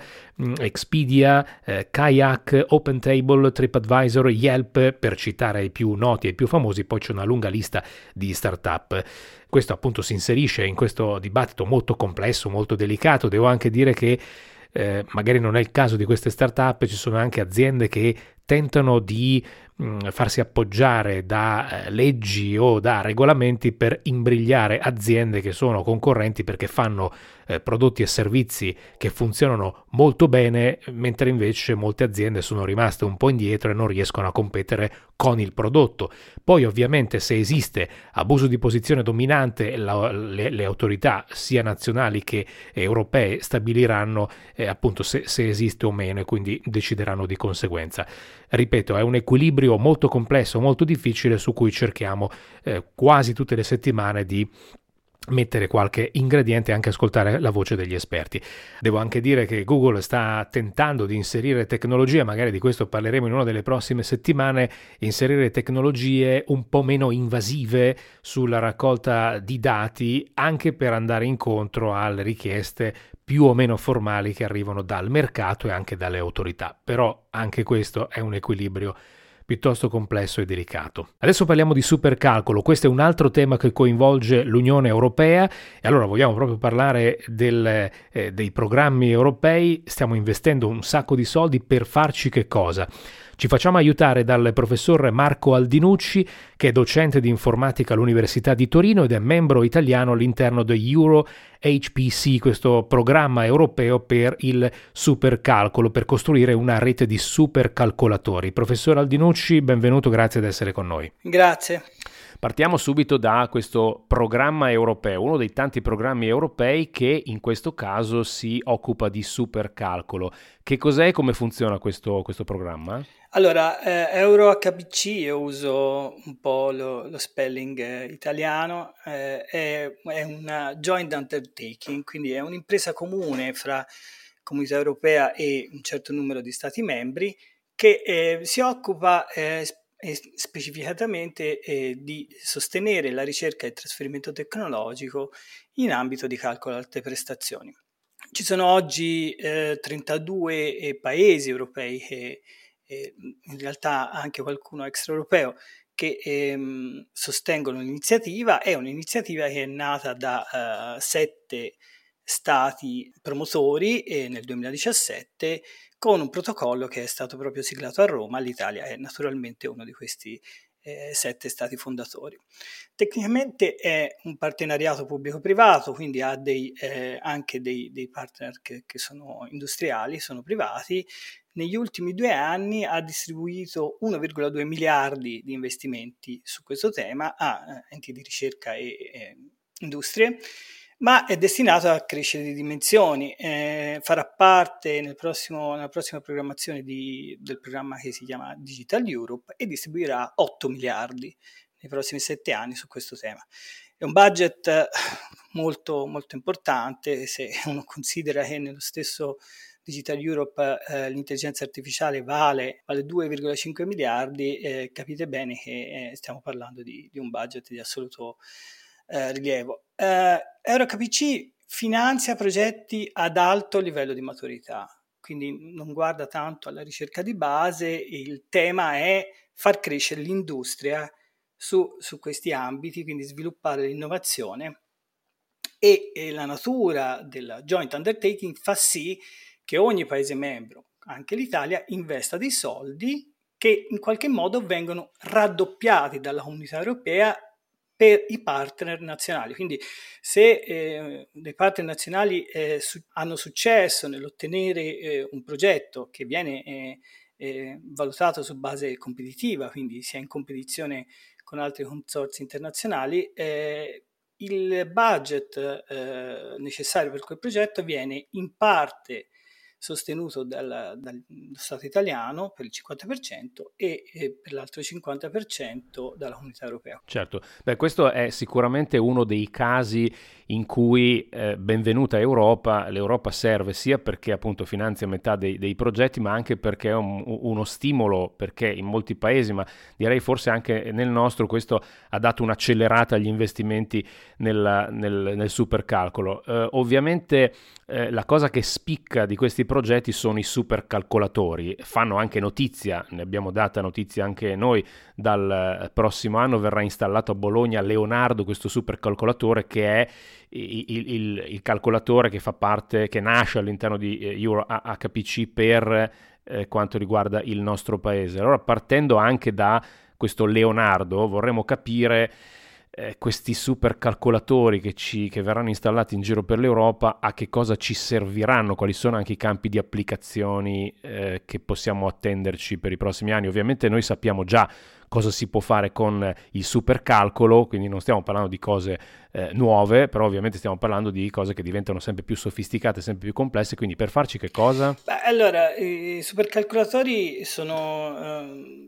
Expedia, Kayak, OpenTable, TripAdvisor, Yelp, per citare i più noti e i più famosi, poi c'è una lunga lista di start-up. Questo appunto si inserisce in questo dibattito molto complesso, molto delicato. Devo anche dire che magari non è il caso di queste start-up, ci sono anche aziende che tentano di farsi appoggiare da leggi o da regolamenti per imbrigliare aziende che sono concorrenti perché fanno prodotti e servizi che funzionano molto bene, mentre invece molte aziende sono rimaste un po' indietro e non riescono a competere con il prodotto. Poi ovviamente se esiste abuso di posizione dominante, le autorità sia nazionali che europee stabiliranno appunto se esiste o meno e quindi decideranno di conseguenza. Ripeto, è un equilibrio molto complesso, molto difficile su cui cerchiamo quasi tutte le settimane di mettere qualche ingrediente e anche ascoltare la voce degli esperti. Devo anche dire che Google sta tentando di inserire tecnologie, magari di questo parleremo in una delle prossime settimane, inserire tecnologie un po' meno invasive sulla raccolta di dati, anche per andare incontro alle richieste più o meno formali che arrivano dal mercato e anche dalle autorità. Però anche questo è un equilibrio piuttosto complesso e delicato. Adesso parliamo di supercalcolo, questo è un altro tema che coinvolge l'Unione Europea e allora vogliamo proprio parlare dei programmi europei. Stiamo investendo un sacco di soldi per farci che cosa? Ci facciamo aiutare dal professor Marco Aldinucci, che è docente di informatica all'Università di Torino ed è membro italiano all'interno di Euro HPC, questo programma europeo per il supercalcolo, per costruire una rete di supercalcolatori. Professor Aldinucci, benvenuto, grazie di essere con noi. Grazie. Partiamo subito da questo programma europeo, uno dei tanti programmi europei che in questo caso si occupa di supercalcolo. Che cos'è e come funziona questo programma? Allora, EuroHPC, io uso un po' lo spelling italiano, è una joint undertaking, quindi è un'impresa comune fra Comunità Europea e un certo numero di Stati membri che si occupa specificatamente di sostenere la ricerca e il trasferimento tecnologico in ambito di calcolo alte prestazioni. Ci sono oggi 32 paesi europei e in realtà anche qualcuno extraeuropeo che sostengono l'iniziativa. È un'iniziativa che è nata da 7 stati promotori nel 2017 con un protocollo che è stato proprio siglato a Roma. L'Italia è naturalmente uno di questi 7 stati fondatori. Tecnicamente è un partenariato pubblico-privato, quindi ha anche dei partner che sono industriali, sono privati. Negli ultimi 2 anni ha distribuito 1,2 miliardi di investimenti su questo tema a enti di ricerca e industrie, ma è destinato a crescere di dimensioni. Farà parte nella prossima programmazione del programma che si chiama Digital Europe e distribuirà 8 miliardi nei prossimi 7 anni su questo tema. È un budget molto, molto importante se uno considera che nello stesso Digital Europe l'intelligenza artificiale vale 2,5 miliardi, capite bene che stiamo parlando di un budget di assoluto rilievo. EuroHPC finanzia progetti ad alto livello di maturità, quindi non guarda tanto alla ricerca di base, il tema è far crescere l'industria su questi ambiti, quindi sviluppare l'innovazione e la natura del joint undertaking fa sì che ogni Paese membro, anche l'Italia, investa dei soldi che in qualche modo vengono raddoppiati dalla Comunità Europea per i partner nazionali. Quindi se dei partner nazionali hanno successo nell'ottenere un progetto che viene valutato su base competitiva, quindi si è in competizione con altri consorzi internazionali, il budget necessario per quel progetto viene in parte sostenuto dallo Stato italiano per il 50% e per l'altro 50% dalla Comunità Europea. Certo, beh, questo è sicuramente uno dei casi in cui benvenuta Europa, l'Europa serve sia perché appunto finanzia metà dei progetti, ma anche perché è uno stimolo, perché in molti paesi, ma direi forse anche nel nostro, questo ha dato un'accelerata agli investimenti nel supercalcolo. Ovviamente la cosa che spicca di questi progetti sono i supercalcolatori, fanno anche notizia, ne abbiamo data notizia anche noi. Dal prossimo anno verrà installato a Bologna Leonardo, questo supercalcolatore che è il calcolatore che fa parte, che nasce all'interno di Euro HPC per quanto riguarda il nostro paese. Allora, partendo anche da questo Leonardo, vorremmo capire questi supercalcolatori che verranno installati in giro per l'Europa, a che cosa ci serviranno, quali sono anche i campi di applicazioni che possiamo attenderci per i prossimi anni. Ovviamente noi sappiamo già cosa si può fare con il supercalcolo, quindi non stiamo parlando di cose nuove, però ovviamente stiamo parlando di cose che diventano sempre più sofisticate, sempre più complesse, quindi per farci che cosa? Beh, allora, i supercalcolatori sono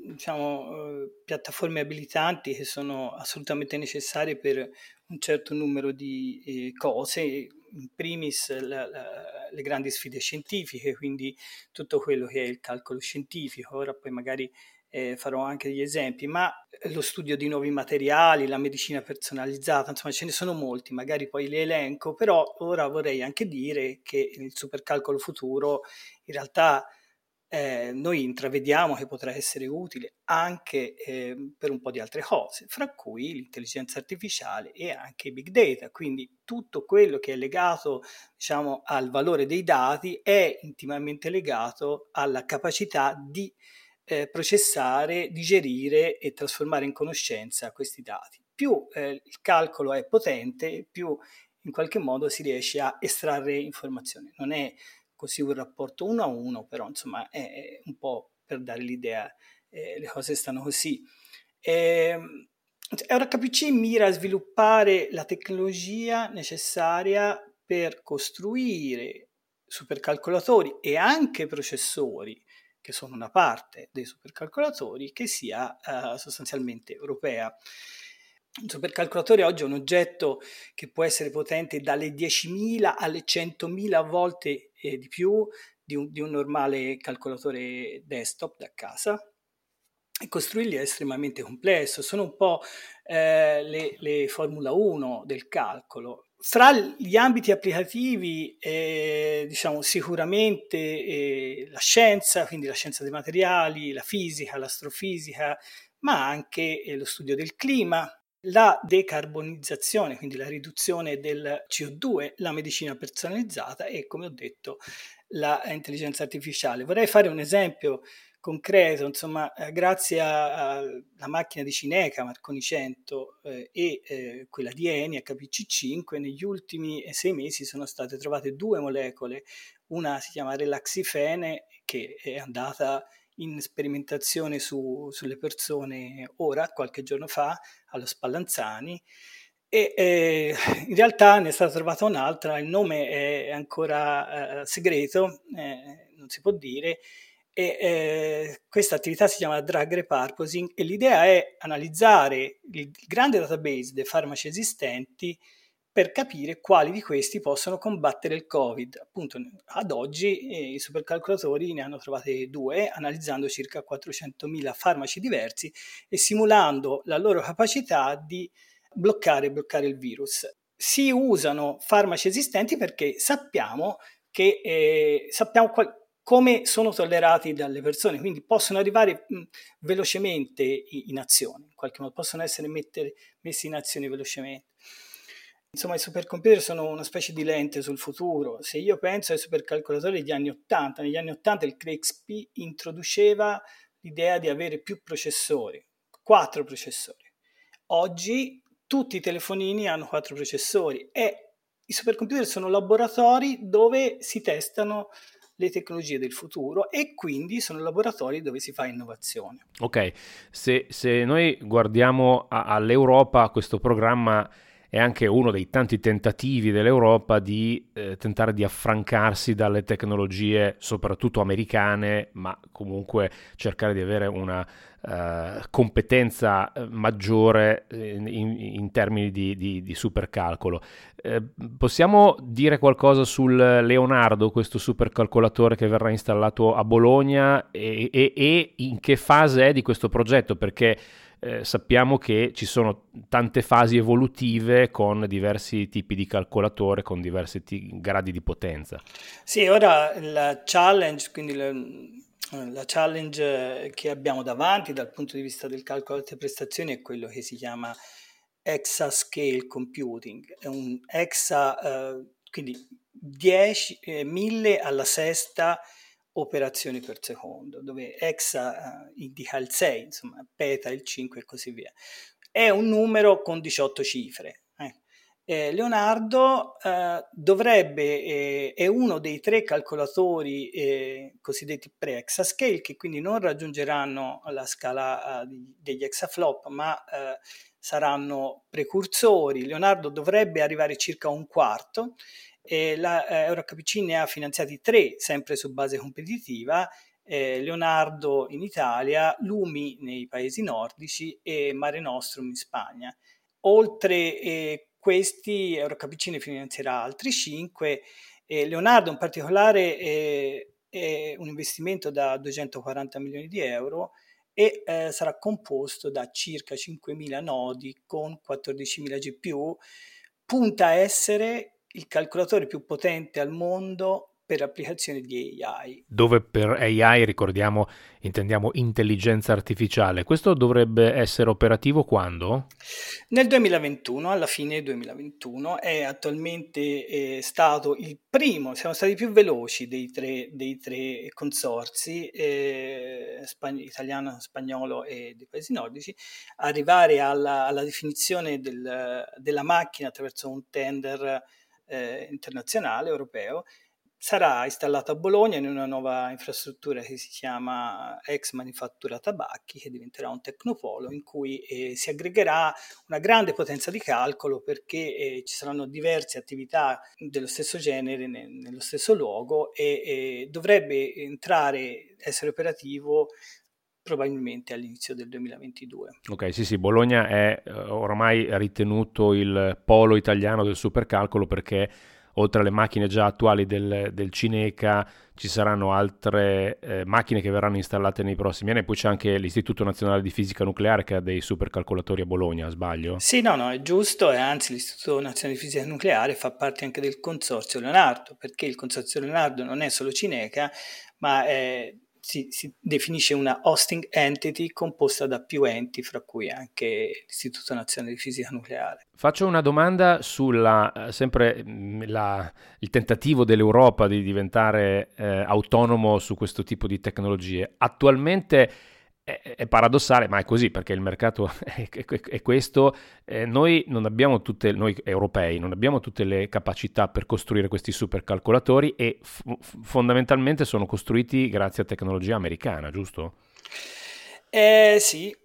piattaforme abilitanti che sono assolutamente necessarie per un certo numero di cose, in primis le grandi sfide scientifiche, quindi tutto quello che è il calcolo scientifico. Ora poi magari farò anche degli esempi, ma lo studio di nuovi materiali, la medicina personalizzata, insomma ce ne sono molti, magari poi li elenco, però ora vorrei anche dire che il supercalcolo futuro in realtà noi intravediamo che potrà essere utile anche per un po' di altre cose, fra cui l'intelligenza artificiale e anche i big data, quindi tutto quello che è legato, diciamo, al valore dei dati è intimamente legato alla capacità di processare, digerire e trasformare in conoscenza questi dati. Più il calcolo è potente, più in qualche modo si riesce a estrarre informazioni. Non è così un rapporto 1 a 1, però insomma è un po' per dare l'idea, le cose stanno così. RHPC mira a sviluppare la tecnologia necessaria per costruire supercalcolatori e anche processori, che sono una parte dei supercalcolatori, che sia sostanzialmente europea. Un supercalcolatore oggi è un oggetto che può essere potente dalle 10.000 alle 100.000 volte di più di un normale calcolatore desktop da casa, e costruirli è estremamente complesso. Sono un po' le Formula 1 del calcolo. Fra gli ambiti applicativi, diciamo sicuramente la scienza, quindi la scienza dei materiali, la fisica, l'astrofisica, ma anche lo studio del clima, la decarbonizzazione, quindi la riduzione del CO2, la medicina personalizzata e, come ho detto, l'intelligenza artificiale. Vorrei fare un esempio concreto, insomma, grazie alla macchina di Cineca, Marconi 100 e quella di Eni, HPC5, negli ultimi 6 mesi sono state trovate 2 molecole, una si chiama relaxifene, che è andata in sperimentazione sulle persone ora, qualche giorno fa, allo Spallanzani, e in realtà ne è stata trovata un'altra, il nome è ancora segreto, non si può dire, e questa attività si chiama drug repurposing e l'idea è analizzare il grande database dei farmaci esistenti per capire quali di questi possono combattere il Covid. Appunto, ad oggi i supercalcolatori ne hanno trovate 2, analizzando circa 400.000 farmaci diversi e simulando la loro capacità di bloccare il virus. Si usano farmaci esistenti perché sappiamo come sono tollerati dalle persone, quindi possono arrivare velocemente in azione, in qualche modo possono essere messi in azione velocemente. Insomma, i supercomputer sono una specie di lente sul futuro. Se io penso ai supercalcolatori degli anni 80, negli anni 80 il Cray XP introduceva l'idea di avere più processori, 4 processori. Oggi tutti i telefonini hanno 4 processori e i supercomputer sono laboratori dove si testano le tecnologie del futuro e quindi sono laboratori dove si fa innovazione. Ok, se noi guardiamo all'Europa, questo programma è anche uno dei tanti tentativi dell'Europa di tentare di affrancarsi dalle tecnologie soprattutto americane, ma comunque cercare di avere una competenza maggiore in termini di supercalcolo. Possiamo dire qualcosa sul Leonardo, questo supercalcolatore che verrà installato a Bologna e in che fase è di questo progetto? Perché sappiamo che ci sono tante fasi evolutive con diversi tipi di calcolatore, con diversi gradi di potenza. Sì, ora la challenge, quindi la challenge che abbiamo davanti dal punto di vista del calcolo delle prestazioni è quello che si chiama exascale computing. È un quindi 1000 alla sesta operazioni per secondo, dove exa indica il 6, insomma, peta il 5 e così via. È un numero con 18 cifre. Leonardo è uno dei 3 calcolatori cosiddetti pre-exascale, che quindi non raggiungeranno la scala degli exaflop, ma saranno precursori. Leonardo dovrebbe arrivare circa a un quarto. La EuroHPC ne ha finanziati 3, sempre su base competitiva, Leonardo in Italia, Lumi nei paesi nordici e Mare Nostrum in Spagna. Oltre questi, EuroHPC ne finanzierà altri 5. Leonardo in particolare è un investimento da 240 milioni di euro e sarà composto da circa 5.000 nodi con 14.000 GPU. Punta a essere il calcolatore più potente al mondo per applicazioni di AI. Dove per AI, ricordiamo, intendiamo intelligenza artificiale. Questo dovrebbe essere operativo quando? Nel 2021, alla fine 2021, è attualmente stato il primo, siamo stati più veloci dei tre consorzi, italiano, spagnolo e dei paesi nordici, arrivare alla definizione della macchina attraverso un tender internazionale, europeo. Sarà installata a Bologna in una nuova infrastruttura che si chiama Ex Manifattura Tabacchi, che diventerà un tecnopolo in cui si aggregherà una grande potenza di calcolo, perché ci saranno diverse attività dello stesso genere nello stesso luogo e dovrebbe essere operativo probabilmente all'inizio del 2022. Ok, sì, Bologna è oramai ritenuto il polo italiano del supercalcolo, perché oltre alle macchine già attuali del Cineca ci saranno altre macchine che verranno installate nei prossimi anni. Poi c'è anche l'Istituto Nazionale di Fisica Nucleare che ha dei supercalcolatori a Bologna, sbaglio? Sì, no, è giusto, e anzi l'Istituto Nazionale di Fisica Nucleare fa parte anche del Consorzio Leonardo, perché il Consorzio Leonardo non è solo Cineca, ma si definisce una hosting entity composta da più enti, fra cui anche l'Istituto Nazionale di Fisica Nucleare. Faccio una domanda sulla il tentativo dell'Europa di diventare autonomo su questo tipo di tecnologie. Attualmente è paradossale, ma è così perché il mercato è questo. Noi europei non abbiamo tutte le capacità per costruire questi supercalcolatori e fondamentalmente sono costruiti grazie a tecnologia americana, giusto? Sì,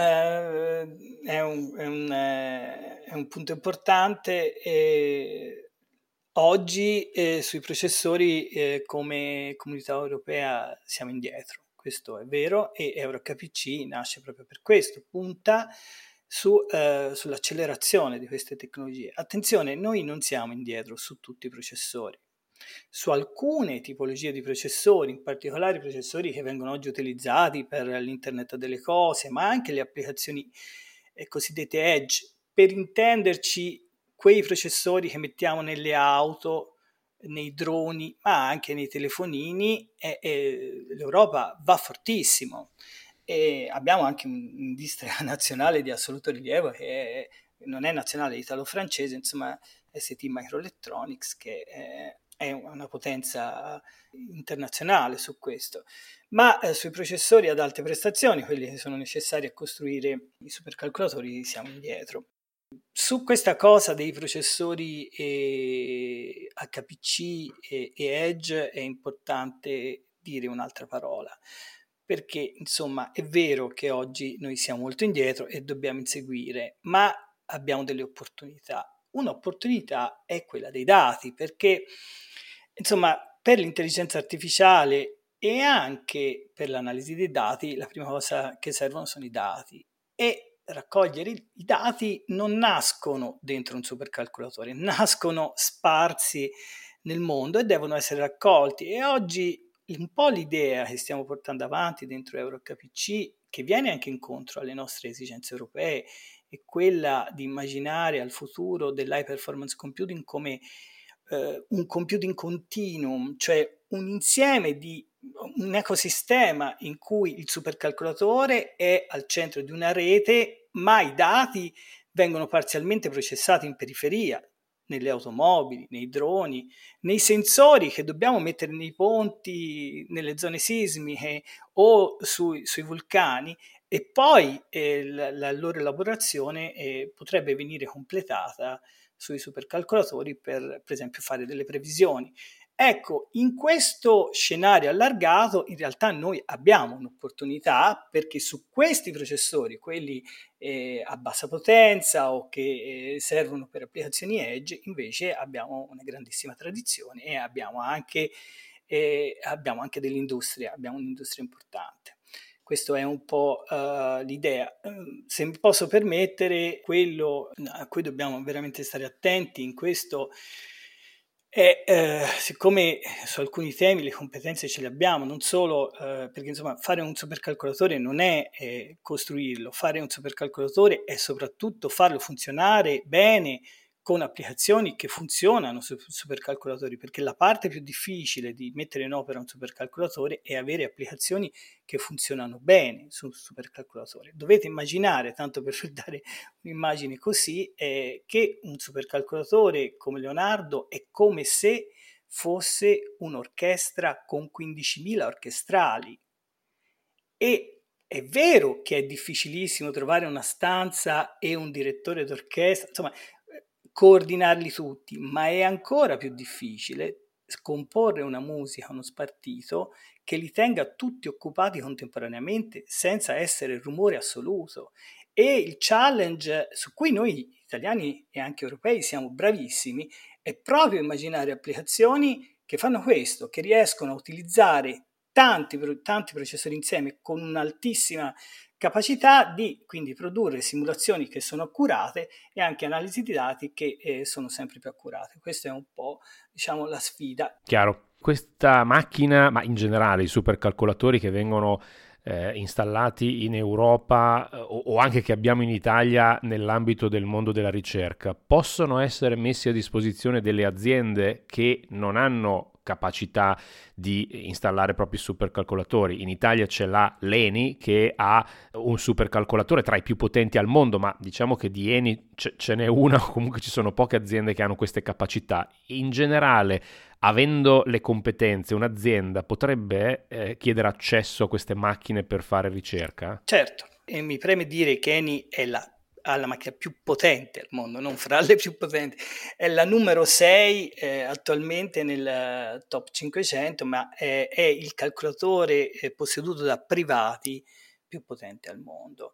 è un punto importante. Oggi sui processori come comunità europea siamo indietro. Questo è vero, e EuroHPC nasce proprio per questo, punta sull'accelerazione di queste tecnologie. Attenzione, noi non siamo indietro su tutti i processori. Su alcune tipologie di processori, in particolare i processori che vengono oggi utilizzati per l'internet delle cose, ma anche le applicazioni cosiddette edge, per intenderci quei processori che mettiamo nelle auto nei droni, ma anche nei telefonini, l'Europa va fortissimo. E abbiamo anche un'industria nazionale di assoluto rilievo che non è nazionale, è italo-francese, insomma ST Microelectronics, che è una potenza internazionale su questo. Ma sui processori ad alte prestazioni, quelli che sono necessari a costruire i supercalcolatori, siamo indietro. Su questa cosa dei processori HPC e Edge è importante dire un'altra parola, perché insomma è vero che oggi noi siamo molto indietro e dobbiamo inseguire, ma abbiamo delle opportunità. Un'opportunità è quella dei dati, perché insomma per l'intelligenza artificiale e anche per l'analisi dei dati la prima cosa che servono sono i dati, e raccogliere i dati non nascono dentro un supercalcolatore, nascono sparsi nel mondo e devono essere raccolti. E oggi un po' l'idea che stiamo portando avanti dentro EuroHPC, che viene anche incontro alle nostre esigenze europee, è quella di immaginare al futuro dell'high performance computing come un computing continuum, cioè un insieme di un ecosistema in cui il supercalcolatore è al centro di una rete, ma i dati vengono parzialmente processati in periferia, nelle automobili, nei droni, nei sensori che dobbiamo mettere nei ponti, nelle zone sismiche o sui vulcani, e poi la loro elaborazione potrebbe venire completata sui supercalcolatori per esempio fare delle previsioni. Ecco, in questo scenario allargato in realtà noi abbiamo un'opportunità, perché su questi processori, quelli a bassa potenza o che servono per applicazioni edge, invece abbiamo una grandissima tradizione e abbiamo anche dell'industria, abbiamo un'industria importante. Questa è un po' l'idea. Se mi posso permettere, quello a cui dobbiamo veramente stare attenti in questo è, siccome su alcuni temi le competenze ce le abbiamo, non solo perché insomma fare un supercalcolatore non è costruirlo, fare un supercalcolatore è soprattutto farlo funzionare bene con applicazioni che funzionano su supercalcolatori, perché la parte più difficile di mettere in opera un supercalcolatore è avere applicazioni che funzionano bene su un supercalcolatore. Dovete immaginare, tanto per dare un'immagine così, che un supercalcolatore come Leonardo è come se fosse un'orchestra con 15.000 orchestrali, e è vero che è difficilissimo trovare una stanza e un direttore d'orchestra, insomma coordinarli tutti, ma è ancora più difficile scomporre una musica, uno spartito che li tenga tutti occupati contemporaneamente senza essere rumore assoluto. E il challenge su cui noi italiani e anche europei siamo bravissimi è proprio immaginare applicazioni che fanno questo, che riescono a utilizzare tanti processori insieme con un'altissima capacità di quindi produrre simulazioni che sono accurate e anche analisi di dati che sono sempre più accurate. Questa è un po', diciamo, la sfida. Chiaro. Questa macchina, ma in generale i supercalcolatori che vengono installati in Europa o anche che abbiamo in Italia nell'ambito del mondo della ricerca, possono essere messi a disposizione delle aziende che non hanno capacità di installare propri supercalcolatori. In Italia c'è l'ENI che ha un supercalcolatore tra i più potenti al mondo, ma diciamo che di ENI ce n'è una, comunque ci sono poche aziende che hanno queste capacità. In generale, avendo le competenze, un'azienda potrebbe chiedere accesso a queste macchine per fare ricerca? Certo, e mi preme dire che ENI è la macchina più potente al mondo, non fra le più potenti, è la numero 6 attualmente nel top 500, ma è il calcolatore posseduto da privati più potente al mondo.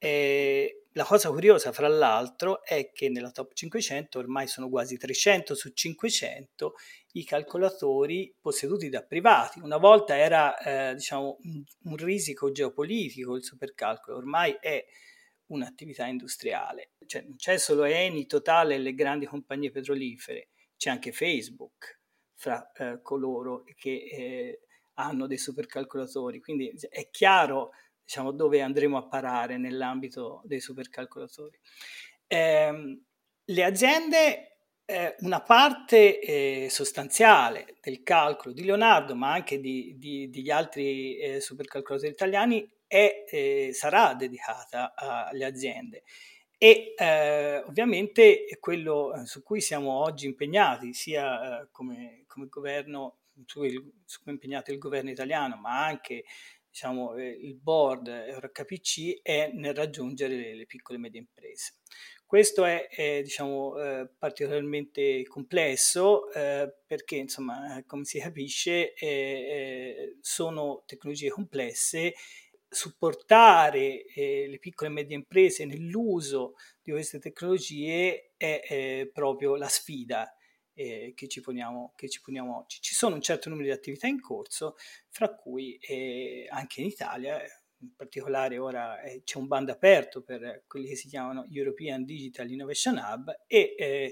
La cosa curiosa, fra l'altro, è che nella top 500 ormai sono quasi 300 su 500 i calcolatori posseduti da privati. Una volta era diciamo un risico geopolitico il supercalcolo, ormai è un'attività industriale. Cioè, non c'è solo Eni, Total e le grandi compagnie petrolifere, c'è anche Facebook fra coloro che hanno dei supercalcolatori, quindi è chiaro, diciamo, dove andremo a parare nell'ambito dei supercalcolatori. Le aziende una parte sostanziale del calcolo di Leonardo, ma anche degli altri supercalcolatori italiani, sarà dedicata alle aziende. E ovviamente è quello su cui siamo oggi impegnati, sia come governo, su cui è impegnato il governo italiano, ma anche il board EuroHPC, è nel raggiungere le piccole e medie imprese. Questo è particolarmente complesso perché, insomma, come si capisce, sono tecnologie complesse. Supportare le piccole e medie imprese nell'uso di queste tecnologie è proprio la sfida che ci poniamo oggi. Ci sono un certo numero di attività in corso, fra cui anche in Italia, in particolare ora c'è un bando aperto per quelli che si chiamano European Digital Innovation Hub e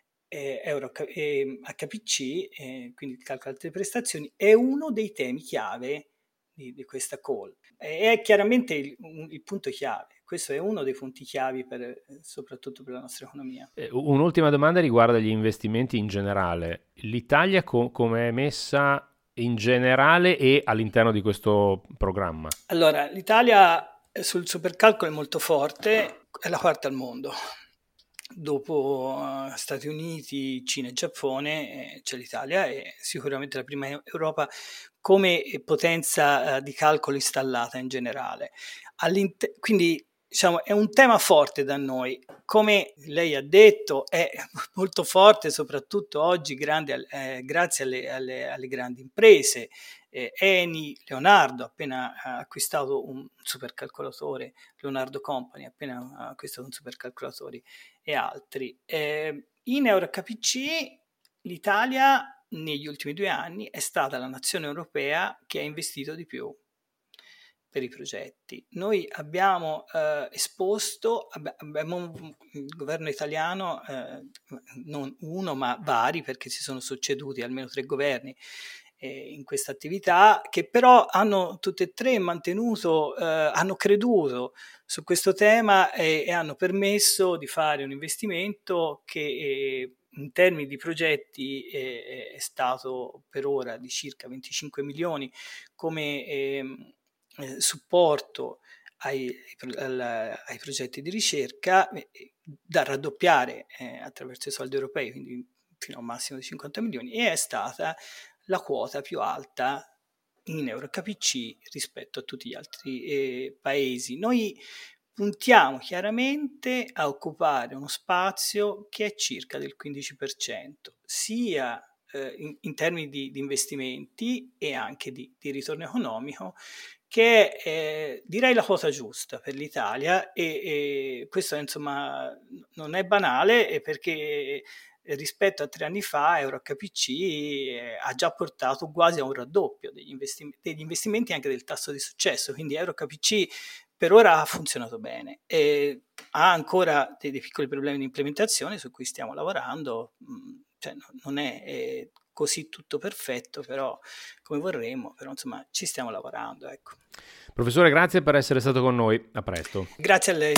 HPC, quindi il calcolo altre prestazioni, è uno dei temi chiave di questa call. È chiaramente il punto chiave. Questo è uno dei punti chiavi soprattutto per la nostra economia. Un'ultima domanda riguarda gli investimenti in generale. L'Italia come è messa in generale e all'interno di questo programma? Allora, l'Italia sul supercalcolo è molto forte, è la quarta al mondo. Dopo Stati Uniti, Cina e Giappone c'è l'Italia, è sicuramente la prima in Europa come potenza di calcolo installata in generale. Quindi è un tema forte da noi. Come lei ha detto, è molto forte soprattutto oggi grazie alle grandi imprese. Eni, Leonardo ha appena acquistato un supercalcolatore, Leonardo Company ha appena acquistato un supercalcolatore e altri. In EuroHPC l'Italia negli ultimi 2 anni è stata la nazione europea che ha investito di più per i progetti. Noi abbiamo esposto, il governo italiano, non uno ma vari, perché si sono succeduti almeno 3 governi in questa attività, che però hanno tutte e 3 hanno creduto su questo tema e hanno permesso di fare un investimento che in termini di progetti è stato per ora di circa 25 milioni come supporto ai progetti di ricerca, da raddoppiare attraverso i soldi europei, quindi fino a un massimo di 50 milioni, e è stata la quota più alta in EuroHPC rispetto a tutti gli altri paesi. Noi puntiamo chiaramente a occupare uno spazio che è circa del 15%, sia in termini di investimenti e anche di ritorno economico, che è direi la quota giusta per l'Italia, e questo insomma non è banale, perché rispetto a 3 anni fa EuroHPC ha già portato quasi a un raddoppio degli investimenti e anche del tasso di successo, quindi EuroHPC per ora ha funzionato bene e ha ancora dei piccoli problemi di implementazione su cui stiamo lavorando, non è così tutto perfetto però come vorremmo, però insomma ci stiamo lavorando, ecco. Professore, grazie per essere stato con noi, a presto. Grazie a lei.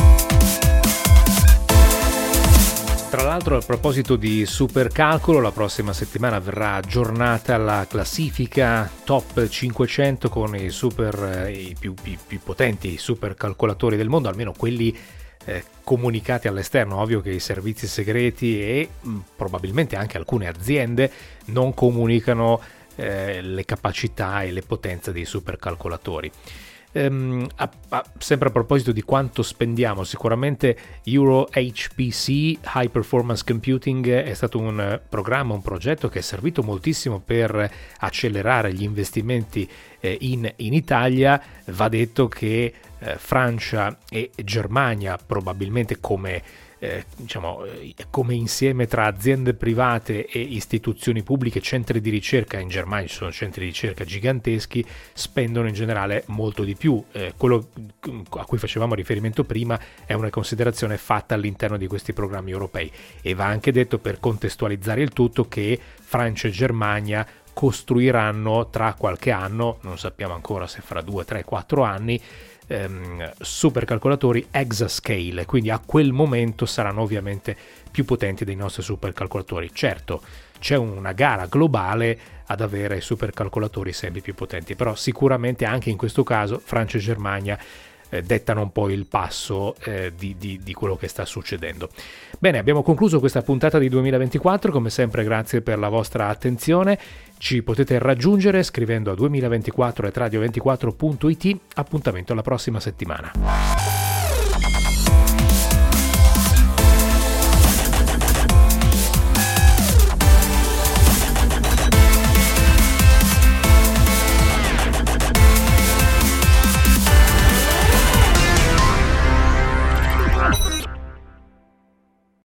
Tra l'altro, a proposito di supercalcolo, la prossima settimana verrà aggiornata la classifica top 500 con i più potenti supercalcolatori del mondo, almeno quelli comunicati all'esterno. Ovvio che i servizi segreti e probabilmente anche alcune aziende non comunicano le capacità e le potenze dei supercalcolatori. Sempre a proposito di quanto spendiamo, sicuramente EuroHPC High Performance Computing è stato un programma, un progetto che è servito moltissimo per accelerare gli investimenti in Italia. Va detto che Francia e Germania, probabilmente come insieme tra aziende private e istituzioni pubbliche, centri di ricerca, in Germania ci sono centri di ricerca giganteschi, spendono in generale molto di più. Quello a cui facevamo riferimento prima è una considerazione fatta all'interno di questi programmi europei, e va anche detto, per contestualizzare il tutto, che Francia e Germania costruiranno tra qualche anno, non sappiamo ancora se fra 2, 3, 4 anni, supercalcolatori exascale, quindi a quel momento saranno ovviamente più potenti dei nostri supercalcolatori. Certo, c'è una gara globale ad avere supercalcolatori sempre più potenti, però sicuramente anche in questo caso Francia e Germania dettano un po' il passo di quello che sta succedendo. Bene, abbiamo concluso questa puntata di 2024, come sempre grazie per la vostra attenzione. Ci potete raggiungere scrivendo a 2024@radio24.it. Appuntamento alla prossima settimana.